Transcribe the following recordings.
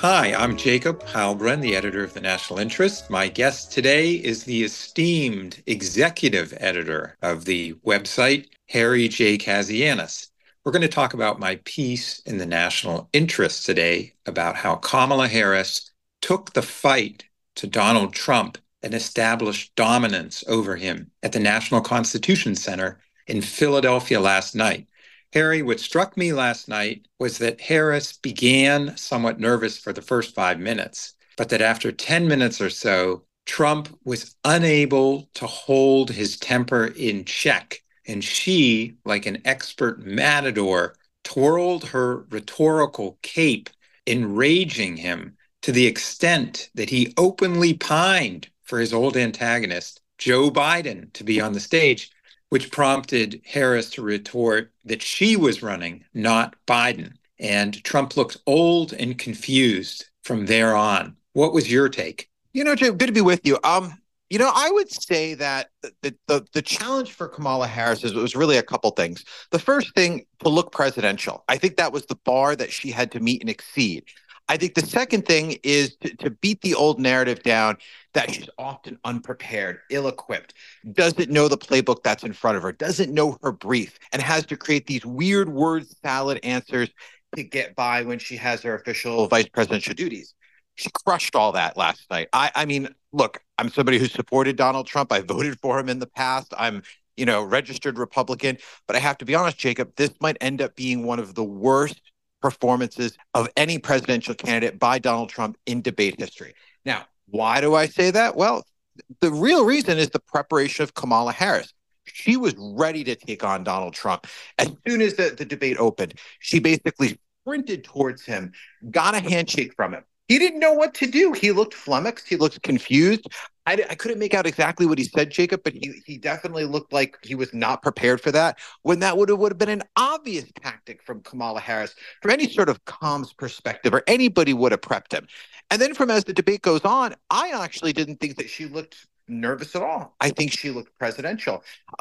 Hi, I'm Jacob Heilbrunn, the editor of the National Interest. My guest today is the esteemed executive editor of the website, Harry J. Kazianis. We're going to talk about my piece in the National Interest today about how Kamala Harris took the fight to Donald Trump and established dominance over him at the National Constitution Center in Philadelphia last night. Harry, what struck me last night was that Harris began somewhat nervous for the first 5 minutes, but that after 10 minutes or so, Trump was unable to hold his temper in check. And she, like an expert matador, twirled her rhetorical cape, enraging him to the extent that he openly pined for his old antagonist, Joe Biden, to be on the stage, which prompted Harris to retort that she was running, not Biden. And Trump looked old and confused from there on. What was your take? Jay, good to be with you. I would say that the challenge for Kamala Harris was really a couple things. The first thing, to look presidential. I think that was the bar that she had to meet and exceed. I think the second thing is to beat the old narrative down that she's often unprepared, ill-equipped, doesn't know the playbook that's in front of her, doesn't know her brief, and has to create these weird word salad answers to get by when she has her official vice presidential duties. She crushed all that last night. I mean, look, I'm somebody who supported Donald Trump. I voted for him in the past. I'm, registered Republican. But I have to be honest, Jacob, this might end up being one of the worst performances of any presidential candidate by Donald Trump in debate history. Now, why do I say that? Well, the real reason is the preparation of Kamala Harris. She was ready to take on Donald Trump. As soon as the debate opened, she basically sprinted towards him, got a handshake from him. He didn't know what to do. He looked flummoxed. He looked confused. I couldn't make out exactly what he said, Jacob, but he definitely looked like he was not prepared for that, when that would have been an obvious tactic from Kamala Harris from any sort of comms perspective, or anybody would have prepped him. And then as the debate goes on, I actually didn't think that she looked nervous at all. I think she looked presidential.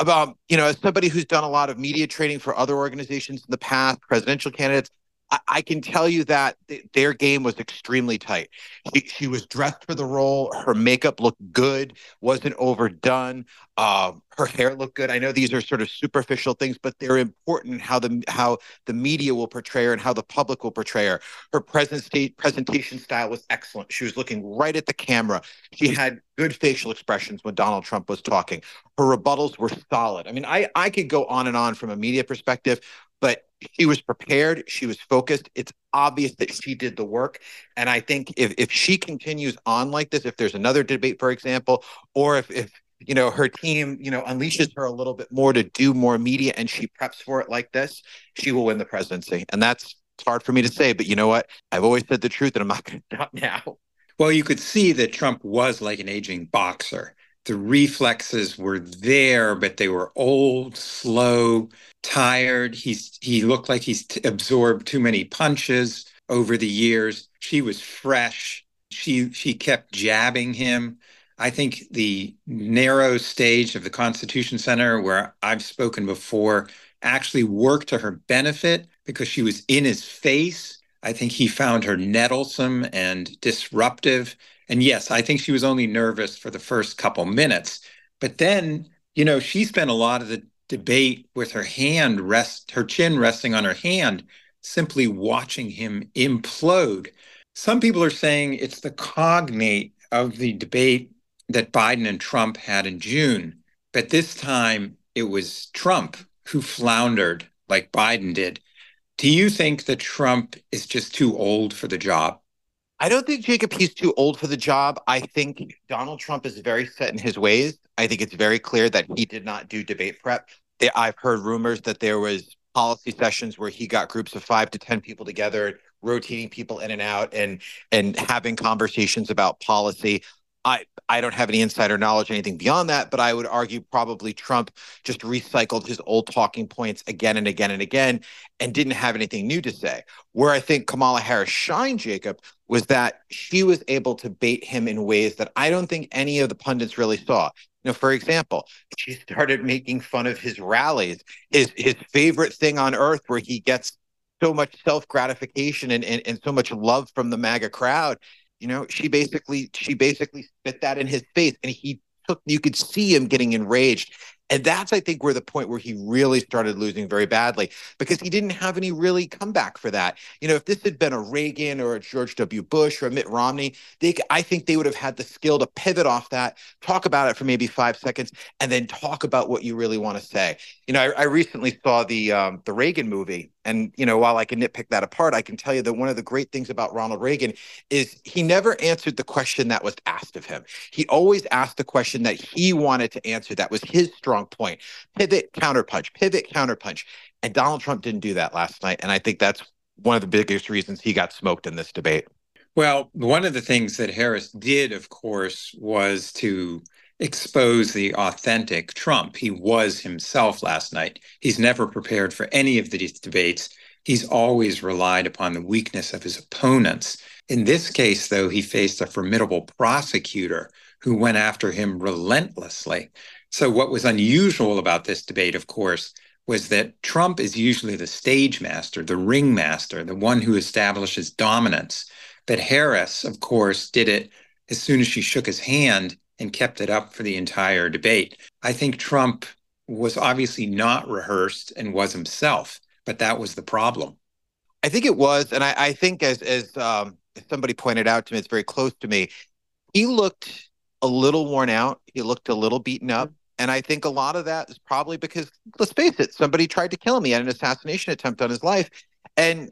As somebody who's done a lot of media training for other organizations in the past, presidential candidates, I can tell you that their game was extremely tight. She was dressed for the role. Her makeup looked good, wasn't overdone. Her hair looked good. I know these are sort of superficial things, but they're important how the media will portray her and how the public will portray her. Her presentation style was excellent. She was looking right at the camera. She had good facial expressions when Donald Trump was talking. Her rebuttals were solid. I mean, I could go on and on from a media perspective, but she was prepared. She was focused. It's obvious that she did the work. And I think if she continues on like this, if there's another debate, for example, or if her team, unleashes her a little bit more to do more media and she preps for it like this, she will win the presidency. And it's hard for me to say, but you know what? I've always said the truth and I'm not going to stop now. Well, you could see that Trump was like an aging boxer. The reflexes were there, but they were old, slow, tired. He looked like he's absorbed too many punches over the years. She was fresh. She kept jabbing him. I think the narrow stage of the Constitution Center, where I've spoken before, actually worked to her benefit because she was in his face. I think he found her nettlesome and disruptive. And yes, I think she was only nervous for the first couple minutes. But then, she spent a lot of the debate with her chin resting on her hand, simply watching him implode. Some people are saying it's the cognate of the debate that Biden and Trump had in June. But this time it was Trump who floundered like Biden did. Do you think that Trump is just too old for the job? I don't think, Jacob, he's too old for the job. I think Donald Trump is very set in his ways. I think it's very clear that he did not do debate prep. I've heard rumors that there was policy sessions where he got groups of 5 to 10 people together, rotating people in and out, and having conversations about policy. I don't have any insider knowledge, anything beyond that, but I would argue probably Trump just recycled his old talking points again and again and again and didn't have anything new to say. Where I think Kamala Harris shined, Jacob, was that she was able to bait him in ways that I don't think any of the pundits really saw. For example, she started making fun of his rallies, his favorite thing on earth, where he gets so much self-gratification and so much love from the MAGA crowd. She basically spit that in his face, and you could see him getting enraged. And that's, I think, where the point where he really started losing very badly, because he didn't have any really comeback for that. If this had been a Reagan or a George W. Bush or a Mitt Romney, I think they would have had the skill to pivot off that, talk about it for maybe 5 seconds, and then talk about what you really want to say. I recently saw the Reagan movie, and while I can nitpick that apart, I can tell you that one of the great things about Ronald Reagan is he never answered the question that was asked of him. He always asked the question that he wanted to answer. That was his strong point. Pivot, counterpunch, pivot, counterpunch. And Donald Trump didn't do that last night. And I think that's one of the biggest reasons he got smoked in this debate. Well, one of the things that Harris did, of course, was to expose the authentic Trump. He was himself last night. He's never prepared for any of these debates. He's always relied upon the weakness of his opponents. In this case, though, he faced a formidable prosecutor who went after him relentlessly. So, what was unusual about this debate, of course, was that Trump is usually the stage master, the ringmaster, the one who establishes dominance. But Harris, of course, did it as soon as she shook his hand and kept it up for the entire debate. I think Trump was obviously not rehearsed and was himself, but that was the problem. I think it was, and I think as somebody pointed out to me, it's very close to me. He looked a little worn out. He looked a little beaten up. And I think a lot of that is probably because, let's face it, somebody tried to kill him. He had an assassination attempt on his life. And,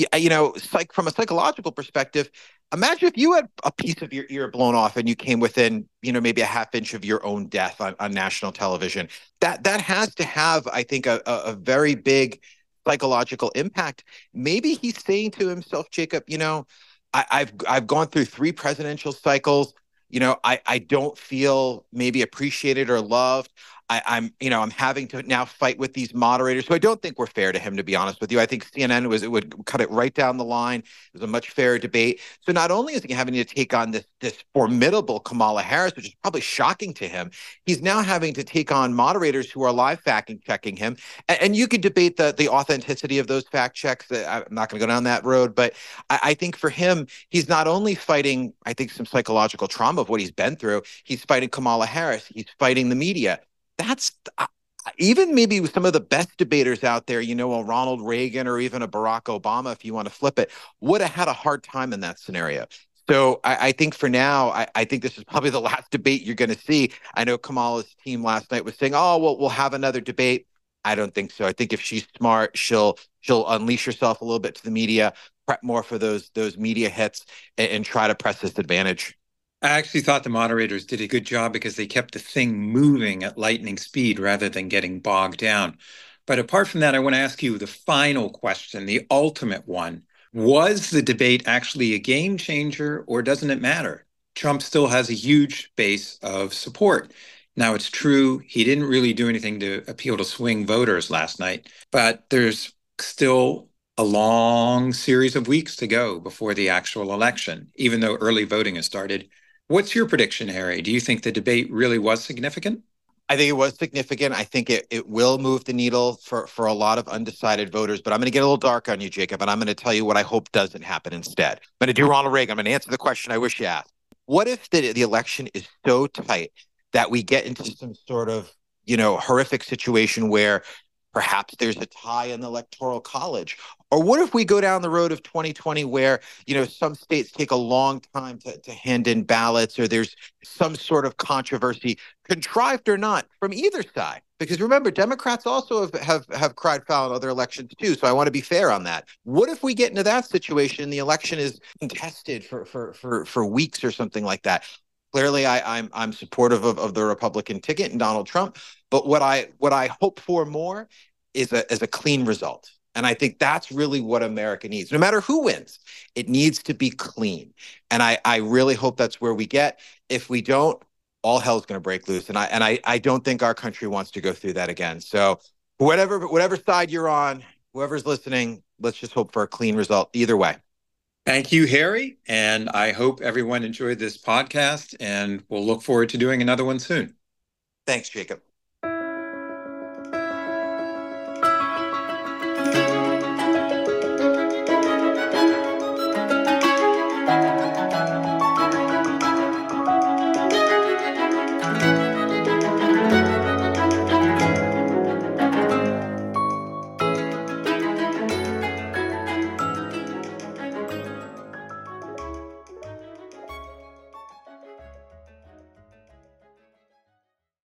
from a psychological perspective, imagine if you had a piece of your ear blown off and you came within, maybe a half inch of your own death on national television. That has to have, I think, a very big psychological impact. Maybe he's saying to himself, Jacob, I've gone through 3 presidential cycles. I don't feel maybe appreciated or loved. I'm having to now fight with these moderators who I don't think were fair to him, to be honest with you. I think CNN would cut it right down the line. It was a much fairer debate. So not only is he having to take on this formidable Kamala Harris, which is probably shocking to him, he's now having to take on moderators who are live fact checking him. And you could debate the authenticity of those fact checks. I'm not going to go down that road, but I think for him, he's not only fighting, I think, some psychological trauma of what he's been through. He's fighting Kamala Harris. He's fighting the media. That's even maybe with some of the best debaters out there, a Ronald Reagan or even a Barack Obama, if you want to flip it, would have had a hard time in that scenario. So I think for now, I think this is probably the last debate you're going to see. I know Kamala's team last night was saying, "Oh, well, we'll have another debate." I don't think so. I think if she's smart, she'll unleash herself a little bit to the media, prep more for those media hits, and try to press this advantage. I actually thought the moderators did a good job because they kept the thing moving at lightning speed rather than getting bogged down. But apart from that, I want to ask you the final question, the ultimate one. Was the debate actually a game changer, or doesn't it matter? Trump still has a huge base of support. Now, it's true, he didn't really do anything to appeal to swing voters last night, but there's still a long series of weeks to go before the actual election, even though early voting has started. What's your prediction, Harry? Do you think the debate really was significant? I think it was significant. I think it will move the needle for a lot of undecided voters. But I'm going to get a little dark on you, Jacob, and I'm going to tell you what I hope doesn't happen instead. I'm going to do Ronald Reagan. I'm going to answer the question I wish you asked. What if the election is so tight that we get into some sort of, horrific situation where perhaps there's a tie in the electoral college? Or what if we go down the road of 2020 where, some states take a long time to hand in ballots, or there's some sort of controversy, contrived or not, from either side? Because remember, Democrats also have cried foul in other elections too. So I want to be fair on that. What if we get into that situation and the election is contested for weeks or something like that? Clearly, I'm supportive of the Republican ticket and Donald Trump, but what I hope for more is a clean result. And I think that's really what America needs. No matter who wins, it needs to be clean. And I really hope that's where we get. If we don't, all hell's going to break loose. And I don't think our country wants to go through that again. So whatever side you're on, whoever's listening, let's just hope for a clean result either way. Thank you, Harry. And I hope everyone enjoyed this podcast, and we'll look forward to doing another one soon. Thanks, Jacob.